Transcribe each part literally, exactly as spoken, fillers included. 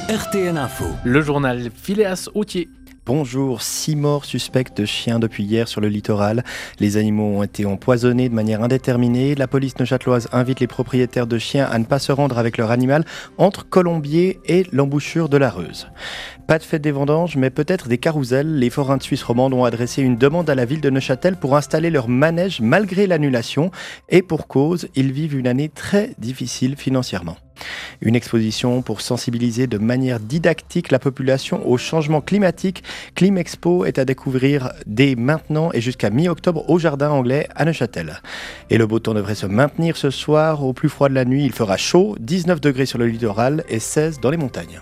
R T N Info. Le journal Phileas Autier. Bonjour, six morts suspects de chiens depuis hier sur le littoral. Les animaux ont été empoisonnés de manière indéterminée. La police neuchâteloise invite les propriétaires de chiens à ne pas se rendre avec leur animal entre Colombier et l'embouchure de la Reuse. Pas de fête des vendanges, mais peut-être des carousels. Les forains de Suisse romande ont adressé une demande à la ville de Neuchâtel pour installer leur manège malgré l'annulation. Et pour cause, ils vivent une année très difficile financièrement. Une exposition pour sensibiliser de manière didactique la population au changement climatique. Climexpo est à découvrir dès maintenant et jusqu'à mi-octobre au Jardin Anglais à Neuchâtel. Et le beau temps devrait se maintenir ce soir. Au plus froid de la nuit, il fera chaud, dix-neuf degrés sur le littoral et seize dans les montagnes.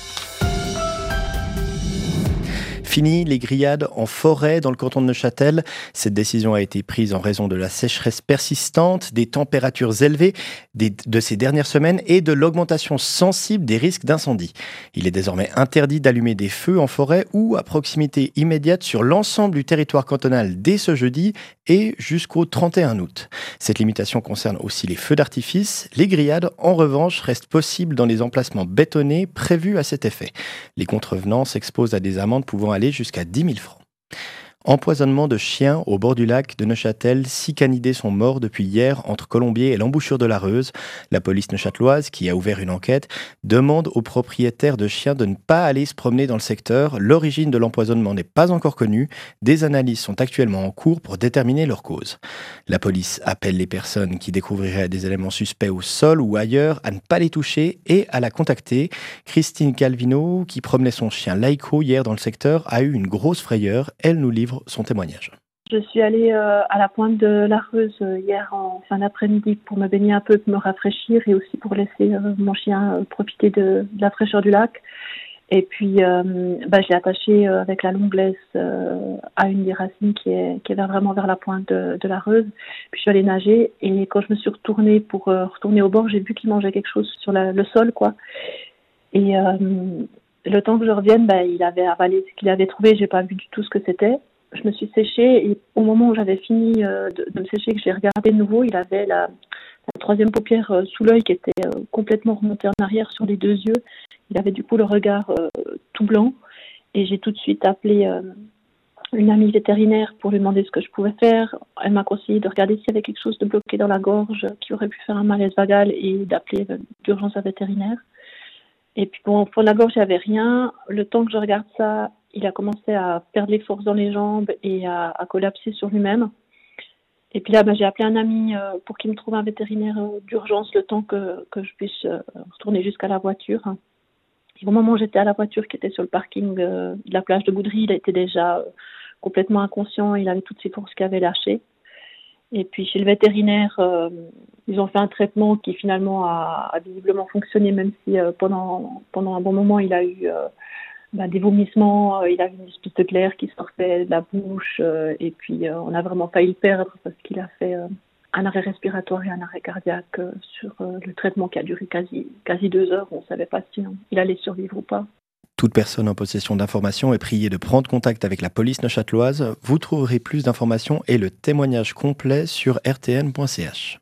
Fini les grillades en forêt dans le canton de Neuchâtel. Cette décision a été prise en raison de la sécheresse persistante, des températures élevées des, de ces dernières semaines et de l'augmentation sensible des risques d'incendie. Il est désormais interdit d'allumer des feux en forêt ou à proximité immédiate sur l'ensemble du territoire cantonal dès ce jeudi et jusqu'au trente et un août. Cette limitation concerne aussi les feux d'artifice. Les grillades, en revanche, restent possibles dans les emplacements bétonnés prévus à cet effet. Les contrevenants s'exposent à des amendes pouvant aller jusqu'à dix mille francs. Empoisonnement de chiens au bord du lac de Neuchâtel. Six canidés sont morts depuis hier entre Colombier et l'embouchure de la Reuse. La police neuchâteloise, qui a ouvert une enquête, demande aux propriétaires de chiens de ne pas aller se promener dans le secteur. L'origine de l'empoisonnement n'est pas encore connue. Des analyses sont actuellement en cours pour déterminer leur cause. La police appelle les personnes qui découvriraient des éléments suspects au sol ou ailleurs à ne pas les toucher et à la contacter. Christine Calvino, qui promenait son chien Laiko hier dans le secteur, a eu une grosse frayeur. Elle nous livre son témoignage. Je suis allée euh, à la pointe de la Reuse euh, hier en fin d'après-midi pour me baigner un peu, pour me rafraîchir et aussi pour laisser euh, mon chien euh, profiter de, de la fraîcheur du lac. Et puis, euh, bah, je l'ai attaché euh, avec la longue laisse euh, à une des racines qui est, qui est vers, vraiment vers la pointe de, de la Reuse. Puis je suis allée nager et quand je me suis retournée pour euh, retourner au bord, j'ai vu qu'il mangeait quelque chose sur la, le sol, quoi. Et euh, le temps que je revienne, bah, il avait avalé ce qu'il avait trouvé. J'ai pas vu du tout ce que c'était. Je me suis séchée et au moment où j'avais fini euh, de, de me sécher, que j'ai regardé de nouveau, il avait la, la troisième paupière euh, sous l'œil qui était euh, complètement remontée en arrière sur les deux yeux. Il avait du coup le regard euh, tout blanc et j'ai tout de suite appelé euh, une amie vétérinaire pour lui demander ce que je pouvais faire. Elle m'a conseillé de regarder s'il y avait quelque chose de bloqué dans la gorge qui aurait pu faire un malaise vagal et d'appeler euh, d'urgence un vétérinaire. Et puis bon, pour la gorge, il n'y avait rien. Le temps que je regarde ça, il a commencé à perdre les forces dans les jambes et à, à collapser sur lui-même. Et puis là, ben, j'ai appelé un ami euh, pour qu'il me trouve un vétérinaire euh, d'urgence le temps que, que je puisse euh, retourner jusqu'à la voiture. Et au moment où j'étais à la voiture qui était sur le parking euh, de la plage de Boudry, il était déjà euh, complètement inconscient. Il avait toutes ses forces qui avaient lâché. Et puis chez le vétérinaire, euh, ils ont fait un traitement qui finalement a, a visiblement fonctionné, même si euh, pendant, pendant un bon moment, il a eu... Euh, Bah, des vomissements, euh, il avait une espèce de glaire qui sortait de la bouche euh, et puis euh, on a vraiment failli le perdre parce qu'il a fait euh, un arrêt respiratoire et un arrêt cardiaque euh, sur euh, le traitement qui a duré quasi, quasi deux heures. On ne savait pas si hein, il allait survivre ou pas. Toute personne en possession d'informations est priée de prendre contact avec la police neuchâteloise. Vous trouverez plus d'informations et le témoignage complet sur r t n point c h.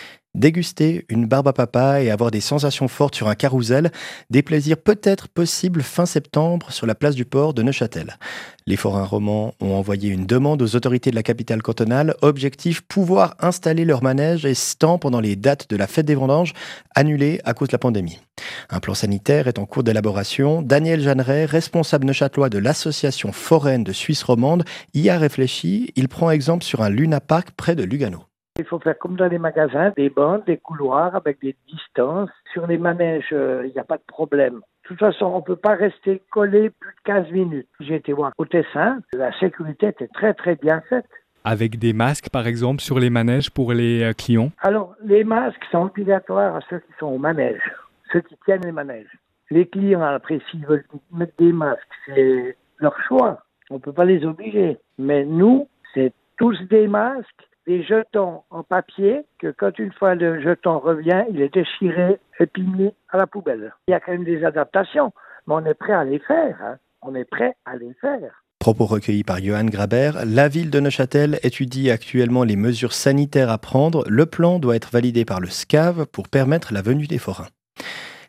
Déguster une barbe à papa et avoir des sensations fortes sur un carrousel, des plaisirs peut-être possibles fin septembre sur la place du port de Neuchâtel. Les forains romans ont envoyé une demande aux autorités de la capitale cantonale, objectif pouvoir installer leur manège et stand pendant les dates de la fête des vendanges, annulées à cause de la pandémie. Un plan sanitaire est en cours d'élaboration. Daniel Jeanneret, responsable neuchâtelois de l'association foraine de Suisse romande, y a réfléchi. Il prend exemple sur un Luna Park près de Lugano. Il faut faire comme dans les magasins, des bandes, des couloirs avec des distances. Sur les manèges, il euh, n'y a pas de problème. De toute façon, on ne peut pas rester collé plus de quinze minutes. J'ai été voir au Tessin, la sécurité était très très bien faite. Avec des masques, par exemple, sur les manèges pour les euh, clients? Alors, les masques sont obligatoires à ceux qui sont au manège, ceux qui tiennent les manèges. Les clients, après, s'ils veulent mettre des masques, c'est leur choix. On ne peut pas les obliger. Mais nous, c'est tous des masques. Des jetons en papier, que quand une fois le jeton revient, il est déchiré et puis mis à la poubelle. Il y a quand même des adaptations, mais on est prêt à les faire. Hein. On est prêt à les faire. Propos recueillis par Johan Grabert. La ville de Neuchâtel étudie actuellement les mesures sanitaires à prendre. Le plan doit être validé par le S C A V pour permettre la venue des forains.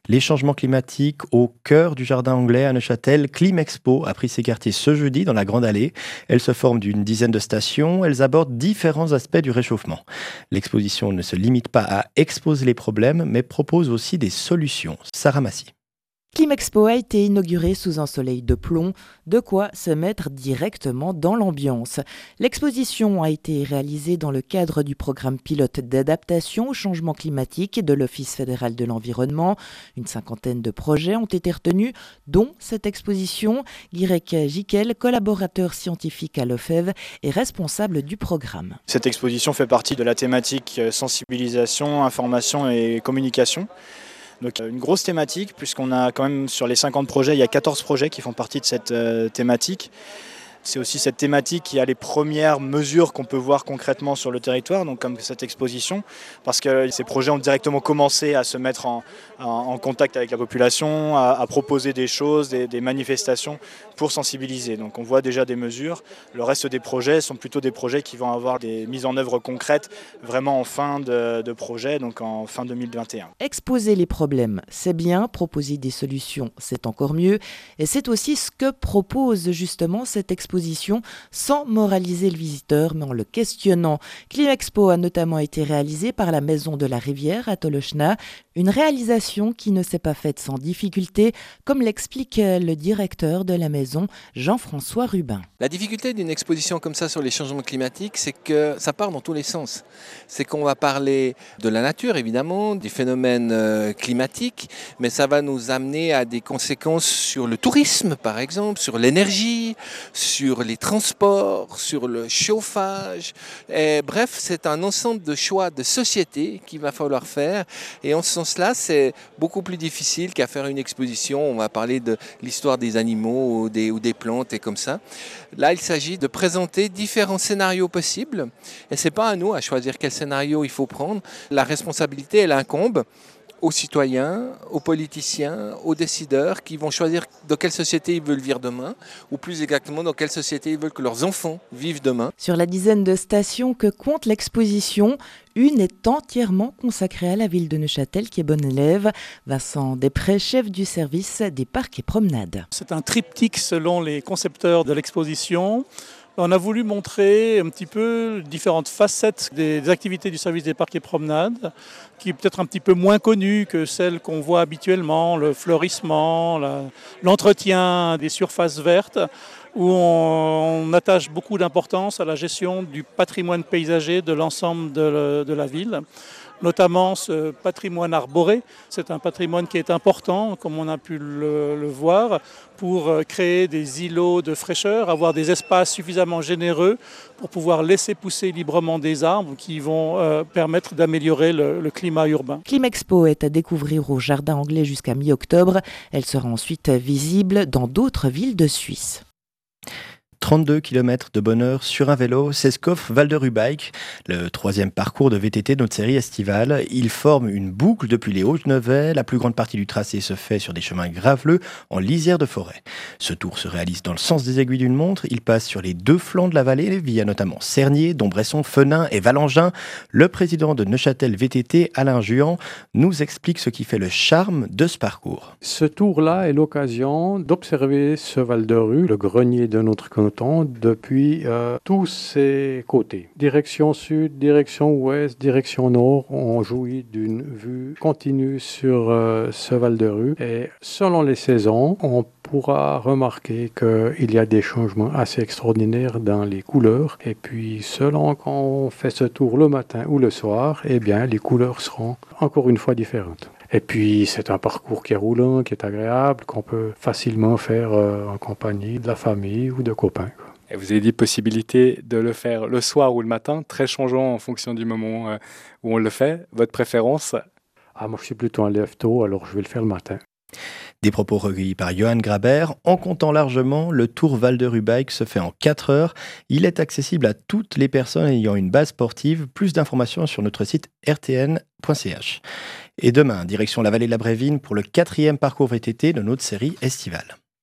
Les changements climatiques au cœur du jardin anglais à Neuchâtel, Climexpo a pris ses quartiers ce jeudi dans la Grande Allée. Elle se forme d'une dizaine de stations. Elles abordent différents aspects du réchauffement. L'exposition ne se limite pas à exposer les problèmes, mais propose aussi des solutions. Sarah Massy. Climexpo a été inaugurée sous un soleil de plomb, de quoi se mettre directement dans l'ambiance. L'exposition a été réalisée dans le cadre du programme pilote d'adaptation au changement climatique de l'Office fédéral de l'environnement. Une cinquantaine de projets ont été retenus, dont cette exposition. Guirec Jiquel, collaborateur scientifique à l'O F E V et responsable du programme. Cette exposition fait partie de la thématique sensibilisation, information et communication. Donc une grosse thématique, puisqu'on a quand même sur les cinquante projets, il y a quatorze projets qui font partie de cette euh, thématique. C'est aussi cette thématique qui a les premières mesures qu'on peut voir concrètement sur le territoire, donc comme cette exposition, parce que ces projets ont directement commencé à se mettre en, en, en contact avec la population, à, à proposer des choses, des, des manifestations pour sensibiliser. Donc on voit déjà des mesures. Le reste des projets sont plutôt des projets qui vont avoir des mises en œuvre concrètes vraiment en fin de, de projet, donc en fin deux mille vingt et un. Exposer les problèmes, c'est bien. Proposer des solutions, c'est encore mieux. Et c'est aussi ce que propose justement cette exposition, sans moraliser le visiteur, mais en le questionnant. Climexpo a notamment été réalisée par la Maison de la Rivière à Tolochna, une réalisation qui ne s'est pas faite sans difficulté, comme l'explique le directeur de la maison, Jean-François Rubin. La difficulté d'une exposition comme ça sur les changements climatiques, c'est que ça part dans tous les sens. C'est qu'on va parler de la nature, évidemment, des phénomènes climatiques, mais ça va nous amener à des conséquences sur le tourisme, par exemple, sur l'énergie, sur sur les transports, sur le chauffage. Et bref, c'est un ensemble de choix de société qu'il va falloir faire. Et en ce sens-là, c'est beaucoup plus difficile qu'à faire une exposition. On va parler de l'histoire des animaux ou des, ou des plantes et comme ça. Là, il s'agit de présenter différents scénarios possibles. Et ce n'est pas à nous à choisir quel scénario il faut prendre. La responsabilité, elle incombe aux citoyens, aux politiciens, aux décideurs qui vont choisir dans quelle société ils veulent vivre demain, ou plus exactement dans quelle société ils veulent que leurs enfants vivent demain. Sur la dizaine de stations que compte l'exposition, une est entièrement consacrée à la ville de Neuchâtel qui est bon élève. Vincent Després, chef du service des parcs et promenades. C'est un triptyque selon les concepteurs de l'exposition. On a voulu montrer un petit peu différentes facettes des activités du service des parcs et promenades, qui est peut-être un petit peu moins connues que celles qu'on voit habituellement, le fleurissement, la, l'entretien des surfaces vertes, où on, on attache beaucoup d'importance à la gestion du patrimoine paysager de l'ensemble de, le, de la ville. Notamment ce patrimoine arboré, c'est un patrimoine qui est important, comme on a pu le, le voir, pour créer des îlots de fraîcheur, avoir des espaces suffisamment généreux pour pouvoir laisser pousser librement des arbres qui vont euh, permettre d'améliorer le, le climat urbain. Climexpo est à découvrir au Jardin Anglais jusqu'à mi-octobre. Elle sera ensuite visible dans d'autres villes de Suisse. trente-deux kilomètres de bonheur sur un vélo, c'est ce qu'offre Val-de-Rue-Bike, le troisième parcours de V T T de notre série estivale. Il forme une boucle depuis les Hauts-de-Nevers. La plus grande partie du tracé se fait sur des chemins graveleux en lisière de forêt. Ce tour se réalise dans le sens des aiguilles d'une montre. Il passe sur les deux flancs de la vallée, via notamment Cernier, Dombresson, Fenin et Valangin. Le président de Neuchâtel V T T, Alain Juan, nous explique ce qui fait le charme de ce parcours. Ce tour-là est l'occasion d'observer ce Val-de-Rue, le grenier de notre canton, depuis euh, tous ses côtés. Direction sud, direction ouest, direction nord, on jouit d'une vue continue sur euh, ce Val-de-Rue. Et selon les saisons, on pourra remarquer qu'il y a des changements assez extraordinaires dans les couleurs. Et puis, selon quand on fait ce tour le matin ou le soir, eh bien, les couleurs seront encore une fois différentes. Et puis, c'est un parcours qui est roulant, qui est agréable, qu'on peut facilement faire euh, en compagnie de la famille ou de copains, quoi. Et vous avez dit possibilité de le faire le soir ou le matin, très changeant en fonction du moment euh, où on le fait. Votre préférence ? Ah, moi, je suis plutôt un lève-tôt, alors je vais le faire le matin. Des propos recueillis par Johan Grabert. En comptant largement, le Tour Val-de-Rue-Bike se fait en quatre heures. Il est accessible à toutes les personnes ayant une base sportive. Plus d'informations sur notre site r t n point c h. Et demain, direction la vallée de la Brévine pour le quatrième parcours V T T de notre série estivale.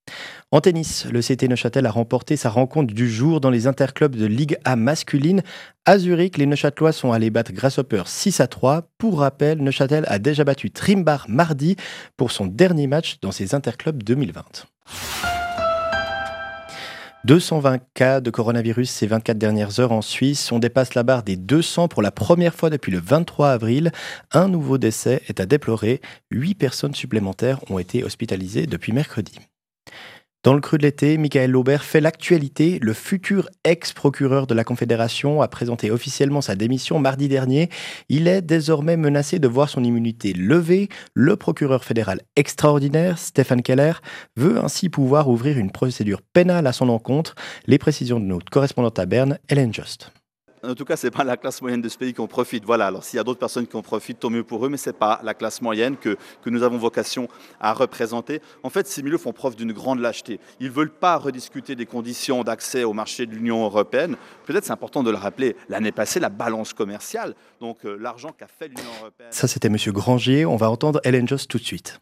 En tennis, le C T Neuchâtel a remporté sa rencontre du jour dans les interclubs de Ligue A masculine. À Zurich, les Neuchâtelois sont allés battre Grasshopper six à trois. Pour rappel, Neuchâtel a déjà battu Trimbar mardi pour son dernier match dans ces interclubs deux mille vingt. deux cent vingt cas de coronavirus ces vingt-quatre dernières heures en Suisse. On dépasse la barre des deux cents pour la première fois depuis le vingt-trois avril. Un nouveau décès est à déplorer. Huit personnes supplémentaires ont été hospitalisées depuis mercredi. Dans le creux de l'été, Michael Laubert fait l'actualité. Le futur ex-procureur de la Confédération a présenté officiellement sa démission mardi dernier. Il est désormais menacé de voir son immunité levée. Le procureur fédéral extraordinaire, Stefan Keller, veut ainsi pouvoir ouvrir une procédure pénale à son encontre. Les précisions de notre correspondante à Berne, Hélène Just. En tout cas, ce n'est pas la classe moyenne de ce pays qui en profite. Voilà. Alors, s'il y a d'autres personnes qui en profitent, tant mieux pour eux, mais ce n'est pas la classe moyenne que, que nous avons vocation à représenter. En fait, ces milieux font preuve d'une grande lâcheté. Ils ne veulent pas rediscuter des conditions d'accès au marché de l'Union européenne. Peut-être c'est important de le rappeler. L'année passée, la balance commerciale, donc euh, l'argent qu'a fait l'Union européenne... Ça, c'était M. Granger. On va entendre Hélène Jost tout de suite.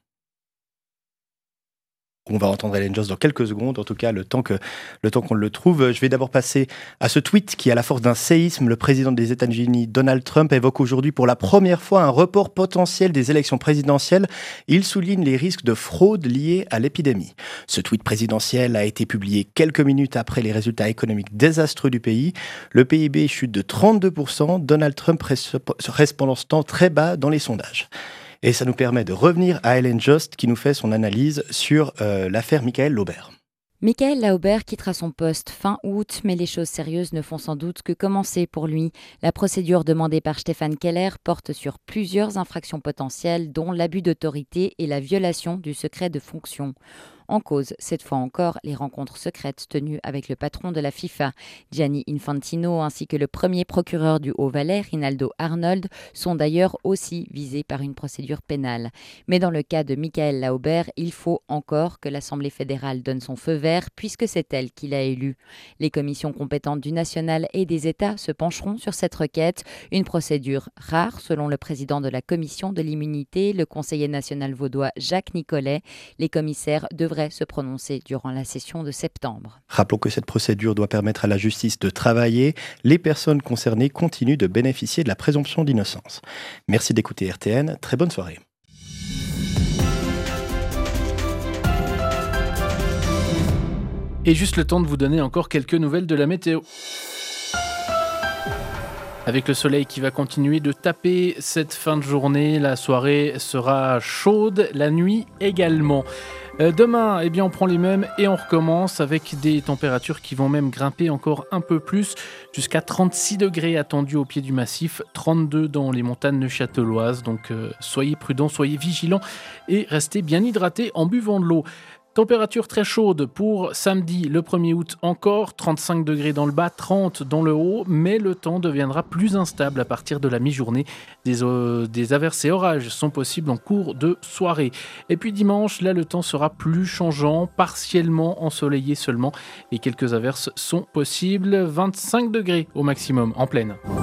On va entendre Hélène Jost dans quelques secondes, en tout cas le temps, que, le temps qu'on le trouve. Je vais d'abord passer à ce tweet qui, à la force d'un séisme, le président des États-Unis, Donald Trump, évoque aujourd'hui pour la première fois un report potentiel des élections présidentielles. Il souligne les risques de fraude liés à l'épidémie. Ce tweet présidentiel a été publié quelques minutes après les résultats économiques désastreux du pays. Le P I B chute de trente-deux pour cent, Donald Trump reste pendant ce temps très bas dans les sondages. Et ça nous permet de revenir à Hélène Jost qui nous fait son analyse sur euh, l'affaire Michael Laubert. Michael Laubert quittera son poste fin août, mais les choses sérieuses ne font sans doute que commencer pour lui. La procédure demandée par Stefan Keller porte sur plusieurs infractions potentielles, dont l'abus d'autorité et la violation du secret de fonction. En cause, cette fois encore, les rencontres secrètes tenues avec le patron de la FIFA, Gianni Infantino, ainsi que le premier procureur du Haut-Valais, Rinaldo Arnold, sont d'ailleurs aussi visés par une procédure pénale. Mais dans le cas de Michael Laubert, il faut encore que l'Assemblée fédérale donne son feu vert, puisque c'est elle qui l'a élu. Les commissions compétentes du national et des États se pencheront sur cette requête, une procédure rare selon le président de la commission de l'immunité, le conseiller national vaudois Jacques Nicolet. Les commissaires devraient se prononcer durant la session de septembre. Rappelons que cette procédure doit permettre à la justice de travailler. Les personnes concernées continuent de bénéficier de la présomption d'innocence. Merci d'écouter R T N. Très bonne soirée. Et juste le temps de vous donner encore quelques nouvelles de la météo. Avec le soleil qui va continuer de taper cette fin de journée, la soirée sera chaude, la nuit également. Euh, demain, eh bien, on prend les mêmes et on recommence avec des températures qui vont même grimper encore un peu plus, jusqu'à trente-six degrés attendus au pied du massif, trente-deux dans les montagnes neuchâteloises. Donc euh, soyez prudents, soyez vigilants et restez bien hydratés en buvant de l'eau. Température très chaude pour samedi, le premier août encore, trente-cinq degrés dans le bas, trente dans le haut, mais le temps deviendra plus instable à partir de la mi-journée. Des, euh, des averses et orages sont possibles en cours de soirée. Et puis dimanche, là le temps sera plus changeant, partiellement ensoleillé seulement, et quelques averses sont possibles, vingt-cinq degrés au maximum en pleine.